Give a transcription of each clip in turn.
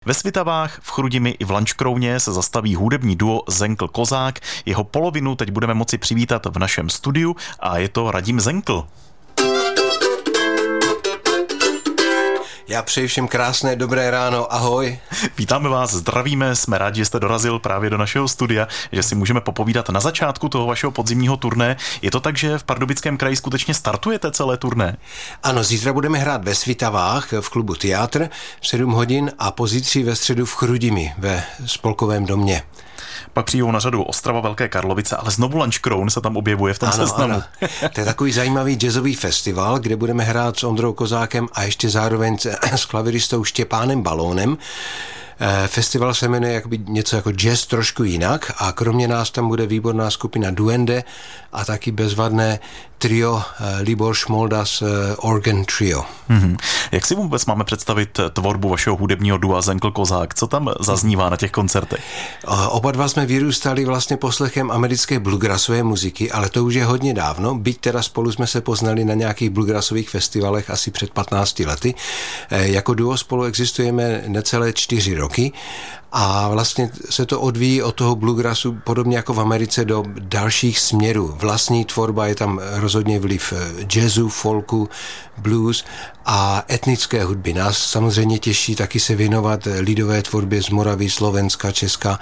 Ve Svitavách, v Chrudimi i v Lanškrouně se zastaví hudební duo Zenkl Kozák. Jeho polovinu teď budeme moci přivítat v našem studiu a je to Radim Zenkl. Já přeji všem krásné, dobré ráno, ahoj. Vítáme vás, zdravíme, jsme rádi, že jste dorazil právě do našeho studia, že si můžeme popovídat na začátku toho vašeho podzimního turné. Je to tak, že v Pardubickém kraji skutečně startujete celé turné? Ano, zítra budeme hrát ve Svitavách v klubu Teatr v 7 hodin a pozítří ve středu v Chrudimi ve Spolkovém domě. Pak přijdou na řadu Ostrava, Velké Karlovice, ale znovu Lanškroun se tam objevuje v tom seznamu. Ano. To je takový zajímavý jazzový festival, kde budeme hrát s Ondrou Kozákem a ještě zároveň s klaviristou Štěpánem Balónem. Festival se jmenuje jakoby něco jako jazz trošku jinak a kromě nás tam bude výborná skupina Duende a taky bezvadné trio Libor Šmoldas Organ Trio. Jak si vůbec máme představit tvorbu vašeho hudebního dua Zenkl Kozák? Co tam zaznívá na těch koncertech? Oba dva jsme vyrůstali vlastně poslechem americké bluegrassové muziky, ale to už je hodně dávno, byť teda spolu jsme se poznali na nějakých bluegrassových festivalech asi před 15 lety. Jako duo spolu existujeme necelé 4 roky a vlastně se to odvíjí od toho bluegrassu podobně jako v Americe do dalších směrů. Vlastní tvorba, je tam rozhodně vliv jazzu, folku, blues a etnické hudby. Nás samozřejmě těší taky se věnovat lidové tvorbě z Moravy, Slovenska, Česka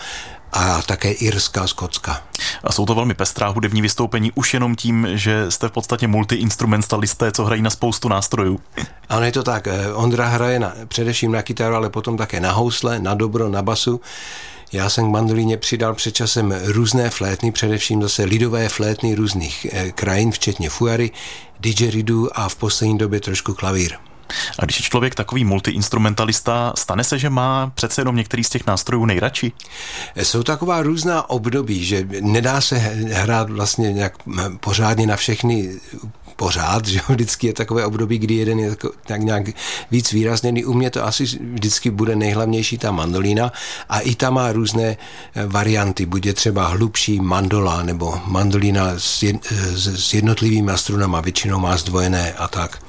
a také Irska, Skotska. A jsou to velmi pestrá hudební vystoupení už jenom tím, že jste v podstatě multiinstrumentalisté, co hrají na spoustu nástrojů. Ano, je to tak. Ondra hraje především na kytaru, ale potom také na housle, na dobro, na basu. Já jsem k mandolíně přidal před časem různé flétny, především zase lidové flétny různých krajin, včetně fujary, didgeridoo a v poslední době trošku klavír. A když je člověk takový multiinstrumentalista, stane se, že má přece jenom některý z těch nástrojů nejradši? Jsou taková různá období, že nedá se hrát vlastně nějak pořádně na všechny pořád, že vždycky je takové období, kdy jeden je tak nějak víc výrazněný. U mě to asi vždycky bude nejhlavnější ta mandolína a i ta má různé varianty. Bude třeba hlubší mandola nebo mandolína s jednotlivými strunama, většinou má zdvojené a tak.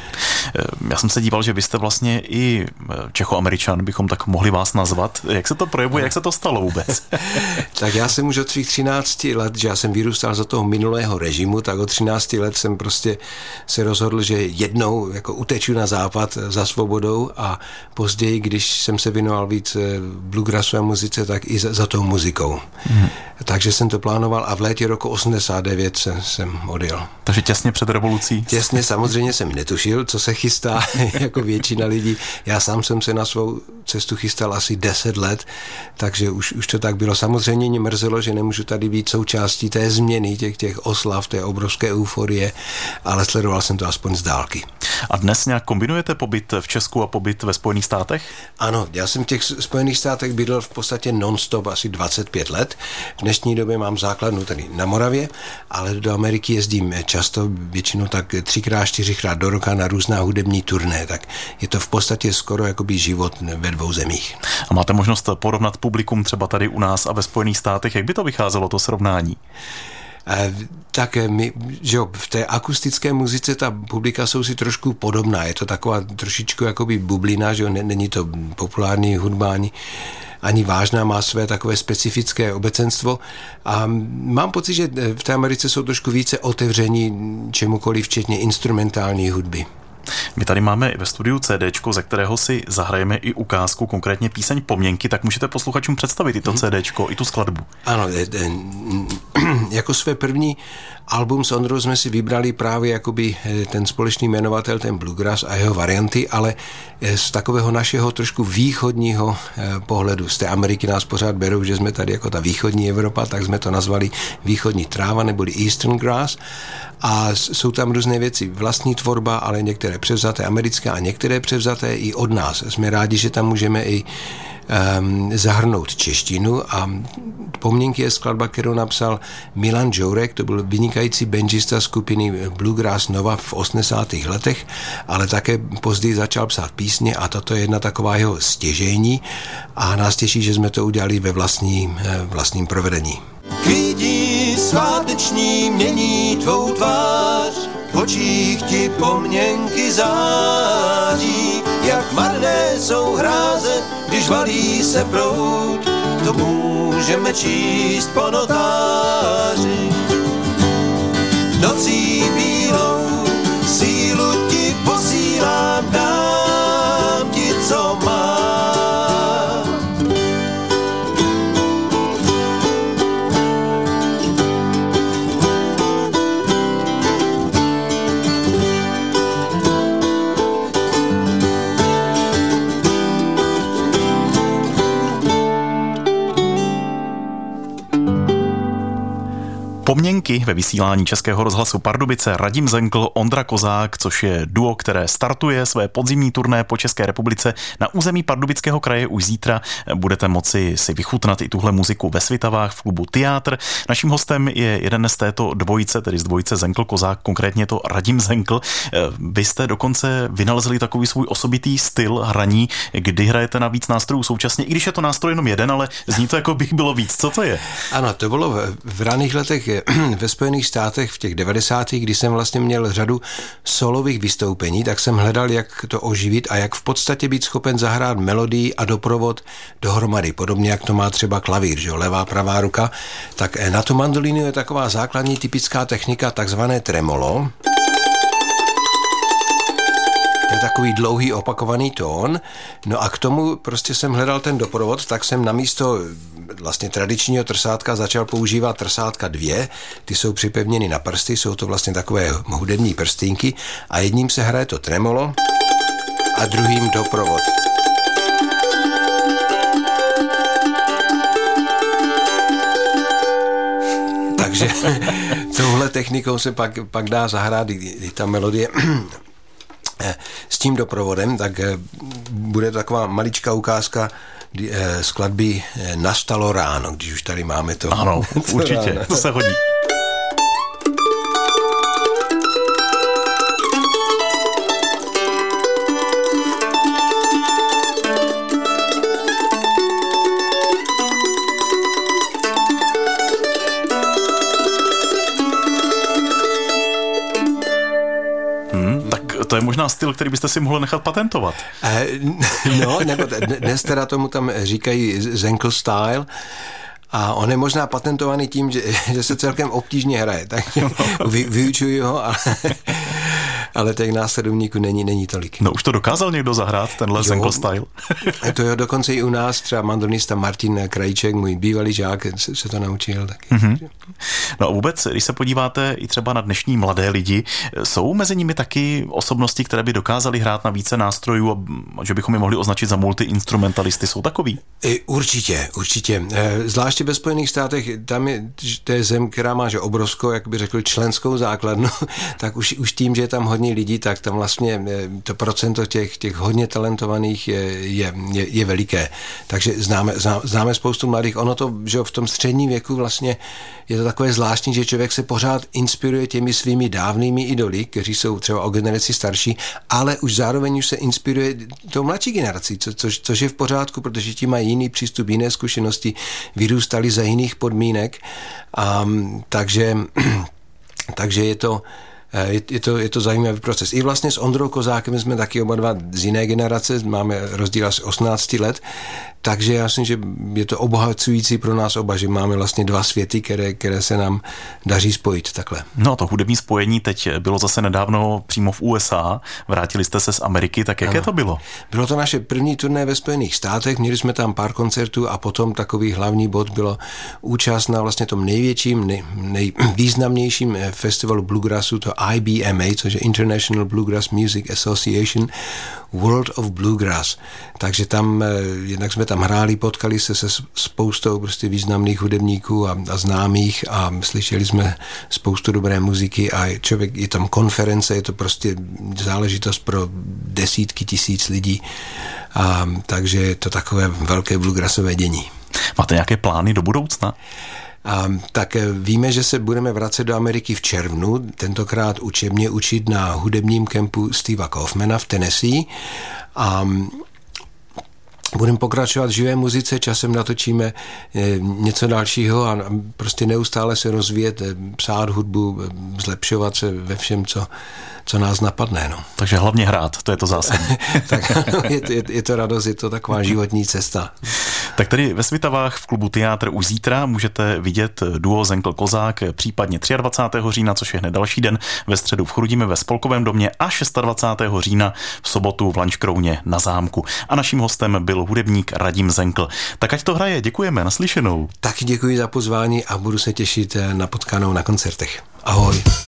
Já jsem se díval, že vy jste vlastně i Čechoameričan, bychom tak mohli vás nazvat. Jak se to projevuje, jak se to stalo vůbec? Tak já jsem už od svých 13 let, že já jsem vyrůstal za toho minulého režimu, tak od 13 let jsem prostě se rozhodl, že jednou jako uteču na západ za svobodou a později, když jsem se věnoval víc bluegrassové muzice, tak i za tou muzikou. Takže jsem to plánoval a v létě roku 89 jsem odjel. Takže těsně před revolucí? Těsně, samozřejmě jsem netušil, co se chystá, jako většina lidí. Já sám jsem se na svou cestu chystal asi 10 let, takže už to tak bylo. Samozřejmě mě mrzelo, že nemůžu tady být součástí té změny, těch oslav, té obrovské euforie, ale sledoval jsem to aspoň z dálky. A dnes nějak kombinujete pobyt v Česku a pobyt ve Spojených státech? Ano, já jsem v těch Spojených státech bydlel v podstatě non-stop asi 25 let. V dnešní době mám základnu tady na Moravě, ale do Ameriky jezdím často, většinou tak 3x, 4x do roka na různá hudební turné, tak je to v podstatě skoro jakoby život ve 2 zemích. A máte možnost porovnat publikum třeba tady u nás a ve Spojených státech, jak by to vycházelo, to srovnání? Tak že jo, v té akustické muzice ta publika jsou si trošku podobná. Je to taková trošičku jakoby bublina, že jo, není to populární hudba ani vážná, má své takové specifické obecenstvo a mám pocit, že v té Americe jsou trošku více otevření čemukoliv, včetně instrumentální hudby. My tady máme ve studiu CDčko, ze kterého si zahrajeme i ukázku, konkrétně píseň Pomněnky, tak můžete posluchačům představit i to CDčko, i tu skladbu. Ano, jako své první album s Ondrou jsme si vybrali právě jakoby ten společný jmenovatel, ten bluegrass a jeho varianty, ale z takového našeho trošku východního pohledu. Z té Ameriky nás pořád berou, že jsme tady jako ta východní Evropa, tak jsme to nazvali východní tráva neboli Eastern Grass a jsou tam různé věci, vlastní tvorba, ale některé převzaté americké a některé převzaté i od nás. Jsme rádi, že tam můžeme i zahrnout češtinu a Pomněnky je skladba, kterou napsal Milan Džourek, to byl vynikající banjista skupiny Bluegrass Nova v 80. letech, ale také později začal psát písně a toto je jedna taková jeho stěžejní a nás těší, že jsme to udělali ve vlastním provedení. Kvítí sváteční mění tvou tvář, v očích ti pomněnky září, jak marné jsou hráze, když valí se proud, to můžeme číst po notáři. Nocí bílou sílu ti posílám, dám ti, co mám. Pomněnky ve vysílání Českého rozhlasu Pardubice, Radim Zenkl, Ondra Kozák, což je duo, které startuje své podzimní turné po České republice. Na území Pardubického kraje už zítra budete moci si vychutnat i tuhle muziku ve Svitavách v klubu Teátr. Naším hostem je jeden z této dvojice, tedy z dvojice Zenkl Kozák, konkrétně to Radim Zenkl. Vy jste dokonce vynalezli takový svůj osobitý styl hraní, kdy hrajete na víc nástrojů současně, i když je to nástroj jenom jeden, ale zní to, jako bych bylo víc. Co to je? Ano, to bylo v raných letech ve Spojených státech v těch 90. kdy jsem vlastně měl řadu solových vystoupení, tak jsem hledal, jak to oživit a jak v podstatě být schopen zahrát melodii a doprovod dohromady, podobně jak to má třeba klavír, že jo, levá, pravá ruka. Tak na tu mandolínu je taková základní typická technika, takzvané tremolo. To je takový dlouhý opakovaný tón. No a k tomu prostě jsem hledal ten doprovod, tak jsem namísto vlastně tradičního trsátka začal používat trsátka 2. Ty jsou připevněny na prsty, jsou to vlastně takové hudební prstínky a jedním se hraje to tremolo a druhým doprovod. Takže touhle technikou se pak dá zahrát i ta melodie s tím doprovodem, tak bude taková maličká ukázka skladby Nastalo ráno, když už tady máme to. Ano, určitě, ráno. To se hodí. To je možná styl, který byste si mohl nechat patentovat. No, nebo dnes teda tomu tam říkají Zenkl style. A on je možná patentovaný tím, že se celkem obtížně hraje. Tak vyučuji ho, ale těch následovníků není tolik. No už to dokázal někdo zahrát, tenhle Zenkl style? To je dokonce i u nás, třeba mandolista Martin Krajíček, můj bývalý žák, se to naučil taky. Mm-hmm. No a vůbec, když se podíváte i třeba na dnešní mladé lidi, jsou mezi nimi taky osobnosti, které by dokázaly hrát na více nástrojů a že bychom je mohli označit za multiinstrumentalisty, jsou takový? Určitě. Zvláště ve Spojených státech, tam to je zem, která má že obrovskou, jak by řekl, členskou základnu, tak už tím, že je tam hodně lidí, tak tam vlastně to procento těch hodně talentovaných je veliké. Takže známe spoustu mladých. Ono to, že v tom středním věku vlastně je to takové zvláštní, že člověk se pořád inspiruje těmi svými dávnými idoly, kteří jsou třeba o generaci starší, ale už zároveň už se inspiruje tou mladší generací, což je v pořádku, protože ti mají jiný přístup, jiné zkušenosti, vyrůstali za jiných podmínek. Takže je to zajímavý proces. I vlastně s Ondrou Kozákem jsme taky oba dva z jiné generace, máme rozdíl asi 18 let, takže já myslím, že je to obohacující pro nás oba, že máme vlastně dva světy, které se nám daří spojit takhle. No to hudební spojení teď bylo zase nedávno přímo v USA, vrátili jste se z Ameriky, tak jaké to bylo? Bylo to naše první turné ve Spojených státech, měli jsme tam pár koncertů a potom takový hlavní bod bylo účast na vlastně tom největším, nejvýznamnějším festivalu bluegrassu, to IBMA, což je International Bluegrass Music Association, World of Bluegrass. Takže tam, jednak jsme tam hráli, potkali se spoustou prostě významných hudebníků a známých a slyšeli jsme spoustu dobré muziky a je tam konference, je to prostě záležitost pro desítky tisíc lidí. Takže je to takové velké bluegrassové dění. Máte nějaké plány do budoucna? Tak víme, že se budeme vracet do Ameriky v červnu, tentokrát učebně učit na hudebním kempu Steva Kaufmana v Tennessee. budeme pokračovat v živé muzice, časem natočíme něco dalšího a prostě neustále se rozvíjet, psát hudbu, zlepšovat se ve všem, co nás napadne. No. Takže hlavně hrát, to je to zásadní. Tak je to radost, je to taková životní cesta. Tak tedy ve Svitavách v klubu Teátr už zítra můžete vidět duo Zenkl-Kozák, případně 23. října, což je hned další den, ve středu v Chrudimi ve Spolkovém domě a 26. října v sobotu v Lanškrouně na Zámku. A naším hostem byl hudebník Radim Zenkl. Tak ať to hraje, děkujeme, naslyšenou. Taky děkuji za pozvání a budu se těšit na potkanou na koncertech. Ahoj.